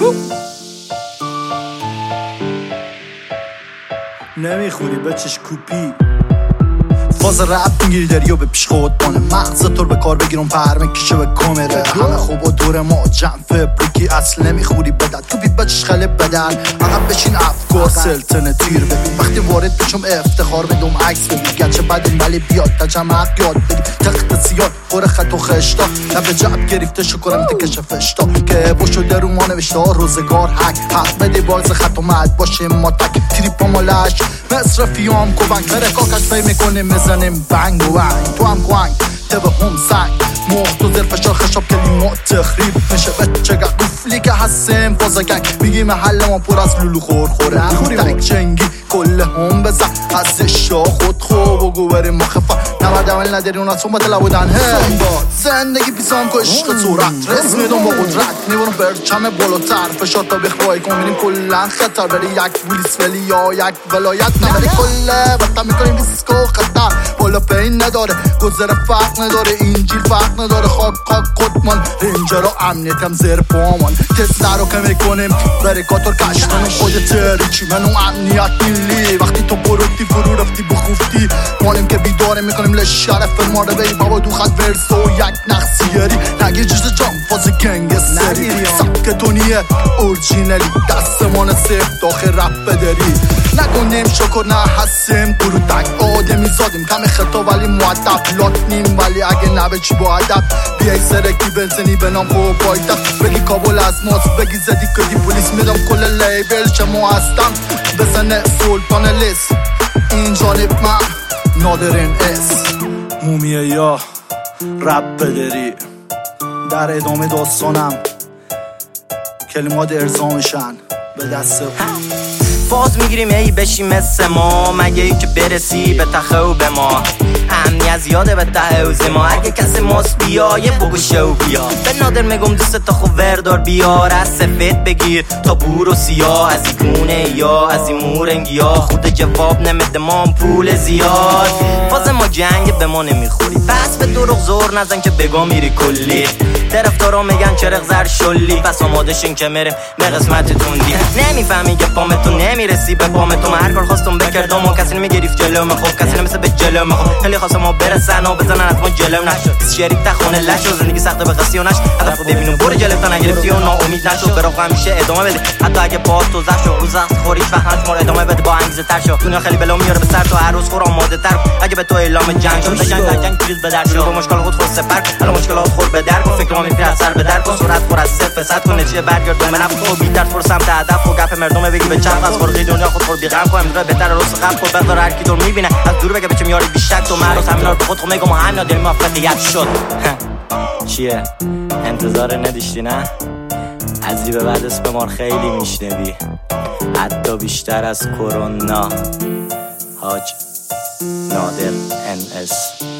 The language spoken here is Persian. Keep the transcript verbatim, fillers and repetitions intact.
نمیخوری بچش کوپی فاز رپ میگیری داری و به پیش خود بانه مغز طور به کار بگیرم پرمه کشه به کامره همه خوب و دور ما جمع فبریکی اصل نمیخوری بدن کوپی بچش خله بدن عقب بشین افکار سلطنه تیر ببین وقتی وارد بشم افتخار بدم عکس ببین گرچه بدیم ولی بیاد تجمع یاد بدیم تخت سیاد پر خط و خشتا لب جعب گرفته شکرم تکش فشتا که باشو در رو ما نوشته روزگار حق حق بده باز خط و مد باشه ما تک تریپا مالش مصرفیام کوبنگ بره کاکش پی میکنه مزنیم بنگ و بنگ تو هم کوانگ تبه هم سنگ مخت و زر فشار خشاب کلیمات تخریب میشه بچه گفلی که هستیم فازا گنگ میگی محل ما پر از لولو خور خوره تک جنگی کل هم بزن از اشا خود خوب و گو بریم مخفا نمرد اول نداری اونا صنبت لبودن زندگی پیسان که عشق صورت رس میدون با قدرت میبونم برچم بالاتر فشار تا بخواه کن میریم کلن خطر بری یک ولیس ولی یا یک ولایت نبری کله وقتا میکنیم دیسکو خطر بالا پین نداره گذر فرق نداره اینجیل فرق نداره خاک خاک کتمان رنجر و امنیت هم زیر پامان تست نرو که میکنیم بریکاتور کشتنم خود تریچی منو امنیت میلی وقتی تو بروتی فرو رفتی بخوفتی مانیم که بیداره میکنیم لشرف ماره بی بابا دو خط ورس و یک نقصیاری نگی جز جام فاز گنگ سری سبکتونیه اورجینالی دستمان سفت آخر رپ بداری نکنیم شکر نه هستیم گروه تک آدمی زادیم کم خطا ولی معدب لات نیم ولی اگه نبه چی با عدب بیای سرکی بنزنی به نام خوب بایدب بگی کابل از ماست بگی زدی کدی پولیس میدم کل لیبل چه ما هستم بزنه سلطان لیست این جانب من نادرین اس مومیه یا رپ بداری در ادامه داستانم کلمات ارزامشن به دست فاز میگیریم ای بشی مثل ما مگه ای که برسی به تخه و به ما امنیت زیاده به ته اوزه ما اگه کسی ماست بیا یه بگو شو بیا به نادر میگم دوست تا خوب وردار بیار از سفید بگیر تا بور و سیاه از این گونه یا از این مورنگی ها خود جواب نمیده ما پول زیاد فاز ما جنگ به ما نمیخوری پس به دروغ زور نزن که بگا میری کلی طرفدارا میگن چرق زر شلی پس آماده شین که میریم به قسمت توندی نمیفهمی که پامتون نمیرسی به پامتون هر کار خواستم بکردم و کسی نمیگرفت جلوم خوب کسی نمیسه به جلوم خوب خیلی خواستم ما برسن و بزنن از ما جلو نشد شریک تخونه لش و زندگی سخته به قصی و نش هدف رو ببینم برو جلو تا نگرفتی و ناامید نشو برو همیشه ادامه بده حتی اگه پاس تو زخ شو روز سخت خوری فهمت ما ادامه بده با انگیزه تر شو دنیا خیلی بلا میاره به سر تو هر روز خور آماده تر اگه به تو اعلام جنگ شد جنگ در جنگ چیز به در شو با مشکل خود خود سپر الان مشکلات خور به در کن فکر ما میفری از سر به در کن سرعت پر از صفر صد کن نتیجه برگرد به من تو بیشتر فرصت سمت هدف و گپ مردم بگی به چرخ از خورقی دنیا خود خور بیغم کنم داره بهتر راست قبل خود بذار هر کی دور میبینه از دور بگه بچه میاری بیشتر تو معروف همینا رو خود خود میگم همین دل موفقیت شد چیه انتظار نداشتی نه از این به بعد اسم ما خیلی میشنوی حتی بیشتر از کرونا حاج نادر ان اس